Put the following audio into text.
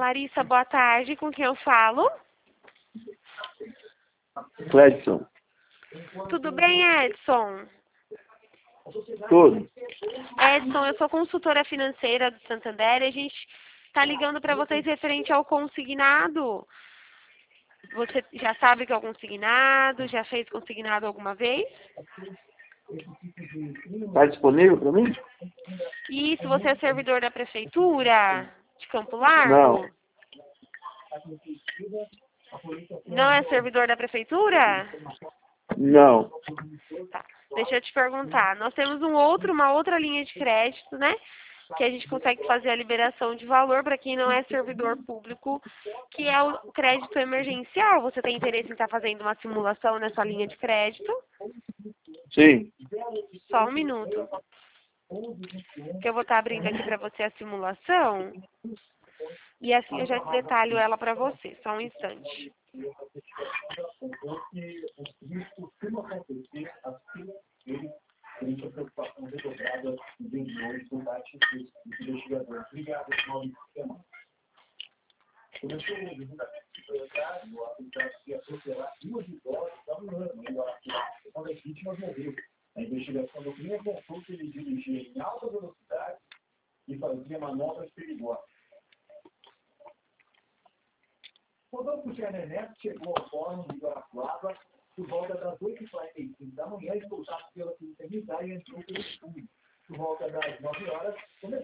Larissa, boa tarde. Com quem eu falo? Cledson. Tudo bem, Edson? Tudo. Edson, eu sou consultora financeira do Santander e a gente está ligando para vocês referente ao consignado. Você já sabe o que é o consignado? Já fez consignado alguma vez? Está disponível para mim? Isso, você é servidor da prefeitura de Campo Largo? Não. Não é servidor da prefeitura? Não. Tá. Deixa eu te perguntar. Nós temos uma outra linha de crédito, né? Que a gente consegue fazer a liberação de valor para quem não é servidor público, que é o crédito emergencial. Você tem interesse em estar fazendo uma simulação nessa linha de crédito? Sim. Só um minuto. Que eu vou estar abrindo aqui para você a simulação. E assim eu já detalho ela para você. Só um instante. A investigação do crime apontou que ele dirigia em alta velocidade e fazia manobras perigosas. Rodolfo Gerneneto chegou ao fórum de Guarapuava por volta das 8h45 da manhã, escoltado pela polícia militar e entrou pelo estúdio. Por volta das 9 horas, começou